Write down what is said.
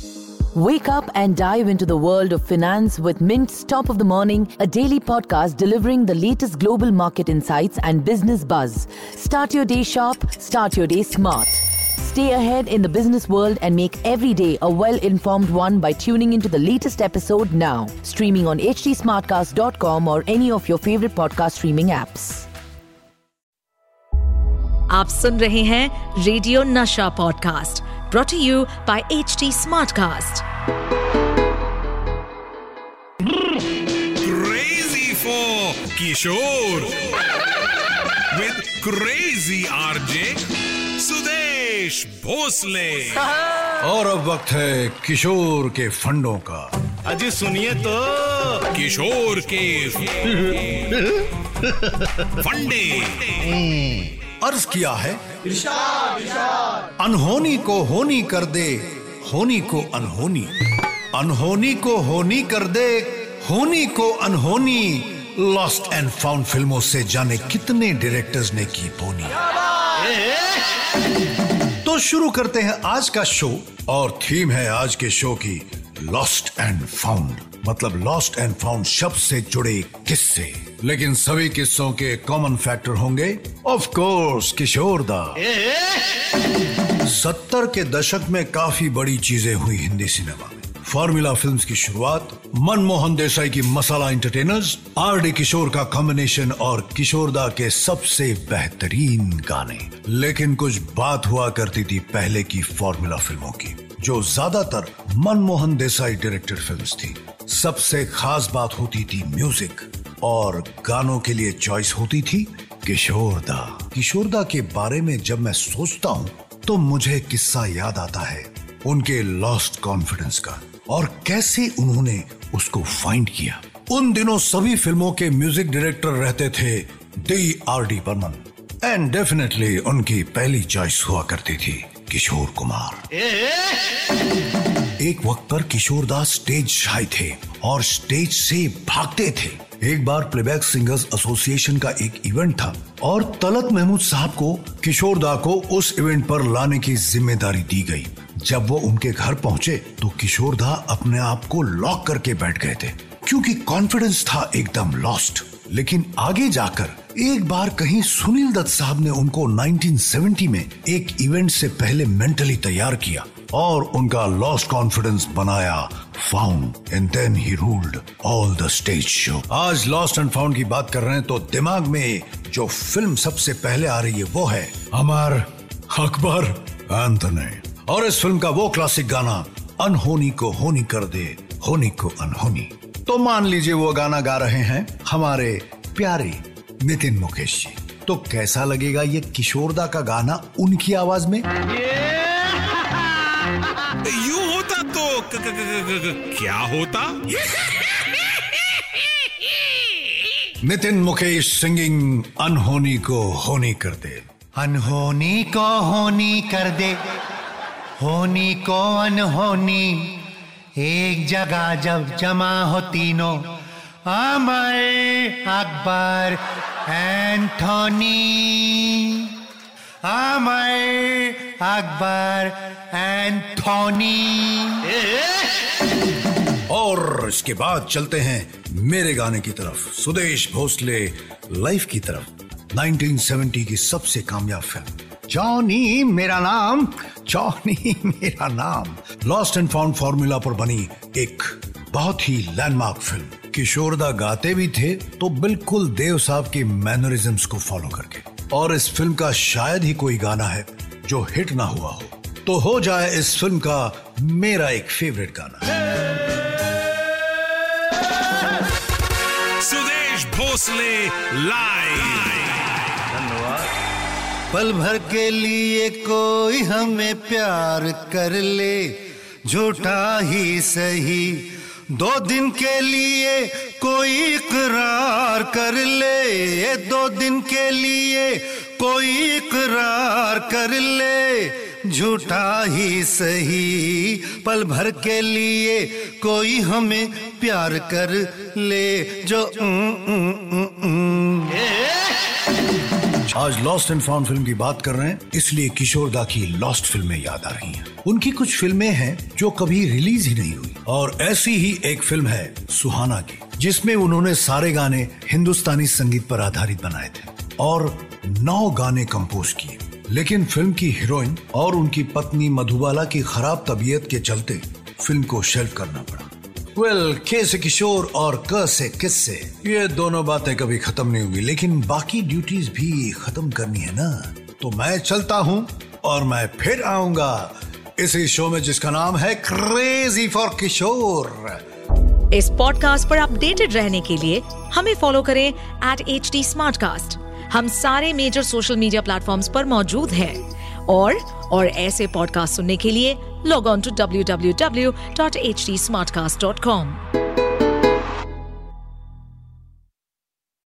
Wake up and dive into the world of finance with Mint's Top of the Morning, a daily podcast delivering the latest global market insights and business buzz. Start your day sharp, start your day smart. Stay ahead in the business world and make every day a well-informed one by tuning into the latest episode now. Streaming on htsmartcast.com or any of your favorite podcast streaming apps. आप सुन रहे हैं radio Nasha podcast brought to you by HT Smartcast. Crazy for Kishore with Crazy RJ Sudesh Bhosle. और अब वक्त है किशोर के फंडों का। अजी सुनिए तो किशोर के फंडे। अर्ज किया है अनहोनी को होनी कर दे, होनी को अनहोनी, अनहोनी को होनी कर दे, होनी को अनहोनी। लॉस्ट एंड फाउंड फिल्मों से जाने कितने डायरेक्टर्स ने की बोनी। तो शुरू करते हैं आज का शो और थीम है आज के शो की लॉस्ट एंड फाउंड, मतलब लॉस्ट एंड फाउंड शब्द से जुड़े किस्से। लेकिन सभी किस्सों के कॉमन फैक्टर होंगे ऑफ कोर्स किशोर दा। 70 के दशक में काफी बड़ी चीजें हुई हिंदी सिनेमा में। फॉर्मूला फिल्म्स की शुरुआत, मनमोहन देसाई की मसाला एंटरटेनर्स, आर.डी. किशोर का कॉम्बिनेशन और किशोरदा के सबसे बेहतरीन गाने। लेकिन कुछ बात हुआ करती थी पहले की फॉर्मूला फिल्मों की, जो ज्यादातर मनमोहन देसाई डायरेक्टेड फिल्म्स थी। सबसे खास बात होती थी म्यूजिक, और गानों के लिए चॉइस होती थी किशोरदा। किशोरदा के बारे में जब मैं सोचता हूँ तो मुझे किस्सा याद आता है उनके लॉस्ट कॉन्फिडेंस का, और कैसे उन्होंने उसको फाइंड किया। उन दिनों सभी फिल्मों के म्यूजिक डायरेक्टर रहते थे D.R.D. बर्मन, एंड डेफिनेटली उनकी पहली चॉइस हुआ करती थी किशोर कुमार। एक वक्त पर किशोरदा स्टेज शाय थे और स्टेज से भागते थे। एक बार प्लेबैक सिंगर्स एसोसिएशन का एक इवेंट था और तलत महमूद साहब को किशोरदा को उस इवेंट पर लाने की जिम्मेदारी दी गई। जब वो उनके घर पहुंचे तो किशोरदा अपने आप को लॉक करके बैठ गए थे, क्योंकि कॉन्फिडेंस था एकदम लॉस्ट। लेकिन आगे जाकर एक बार कहीं सुनील दत्त साहब ने उनको 1970 में एक इवेंट से पहले मेंटली तैयार किया और उनका लॉस्ट कॉन्फिडेंस बनाया found, and then he ruled all the stage show. आज लॉस्ट एंड फाउंड की बात कर रहे हैं तो दिमाग में जो फिल्म सबसे पहले आ रही है वो है अमर अकबर एंथोनी, और इस फिल्म का वो क्लासिक गाना अनहोनी को होनी कर दे, होनी को अनहोनी। तो मान लीजिए वो गाना गा रहे हैं हमारे प्यारे नितिन मुकेश जी, तो कैसा लगेगा ये किशोरदा का गाना उनकी आवाज में? यूं होता तो क्या होता? नितिन मुकेश सिंगिंग अनहोनी को होनी कर दे। अनहोनी को होनी कर दे, होनी को अनहोनी, एक जगह जब जमा हो तीनों, अमर अकबर एंथोनी, अमर अकबर एंथोनी। और इसके बाद चलते हैं मेरे गाने की तरफ, सुदेश भोसले लाइफ की तरफ। 1970 की सबसे कामयाब फिल्म जॉनी मेरा नाम, जॉनी मेरा नाम, लॉस्ट एंड फाउंड फॉर्मूला पर बनी एक बहुत ही लैंडमार्क फिल्म। किशोरदा गाते भी थे तो बिल्कुल देव साहब की मैनरिज्म्स को फॉलो करके, और इस फिल्म का शायद ही कोई गाना है जो हिट ना हुआ हो। तो हो जाए इस फिल्म का मेरा एक फेवरेट गाना। सुदेश भोसले लाइव। पल भर के लिए कोई हमें प्यार कर ले, झूठा ही सही, 2 दिन के लिए कोई इकरार कर ले, 2 दिन के लिए कोई इकरार कर ले, झूठा ही सही, पल भर के लिए कोई हमें प्यार कर ले, जो आज लॉस्ट एंड फाउंड फिल्म की बात कर रहे हैं, इसलिए किशोर दा की लॉस्ट फिल्में याद आ रही हैं। उनकी कुछ फिल्में हैं जो कभी रिलीज ही नहीं हुई, और ऐसी ही एक फिल्म है सुहाना की, जिसमें उन्होंने सारे गाने हिंदुस्तानी संगीत पर आधारित बनाए थे और 9 गाने कंपोज किए। लेकिन फिल्म की हीरोइन और उनकी पत्नी मधुबाला की खराब तबीयत के चलते फिल्म को शेल्फ करना पड़ा। के से किशोर और क से किस्से, ये दोनों बातें कभी खत्म नहीं हुई, लेकिन बाकी ड्यूटीज भी खत्म करनी है ना। तो मैं चलता हूँ और मैं फिर आऊंगा इसी शो में जिसका नाम है क्रेजी फॉर किशोर। इस पॉडकास्ट पर अपडेटेड रहने के लिए हमें फॉलो करें @HT Smartcast। हम सारे मेजर सोशल मीडिया प्लेटफॉर्म्स पर मौजूद हैं और ऐसे पॉडकास्ट सुनने के लिए लॉग ऑन टू www.htsmartcast.com।